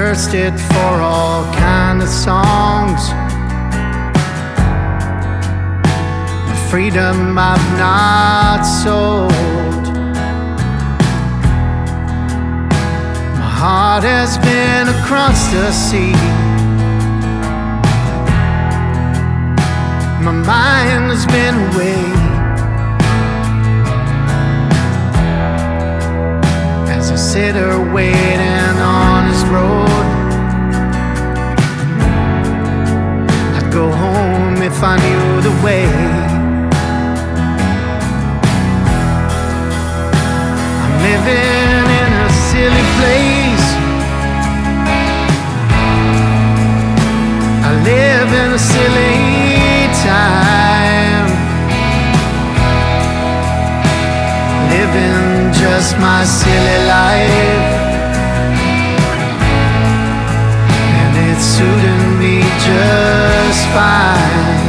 thirsted for all kind of songs. The freedom I've not sold. My heart has been across the sea. My mind has been away. As I sit here waiting on this road, I'd go home if I knew the way. I'm living in a silly place. I live in a silly time, living just my silly life, and it's suiting me just fine.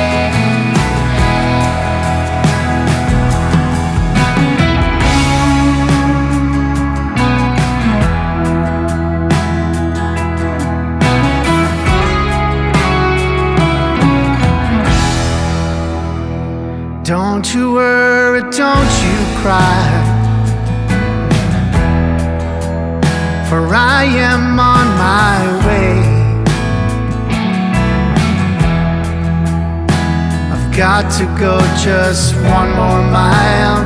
Don't you worry, don't you cry, for I am on my way. I've got to go just one more mile.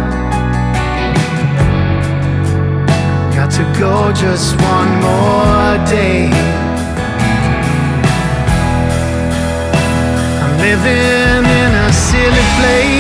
Got to go just one more day. I'm living in a silly place.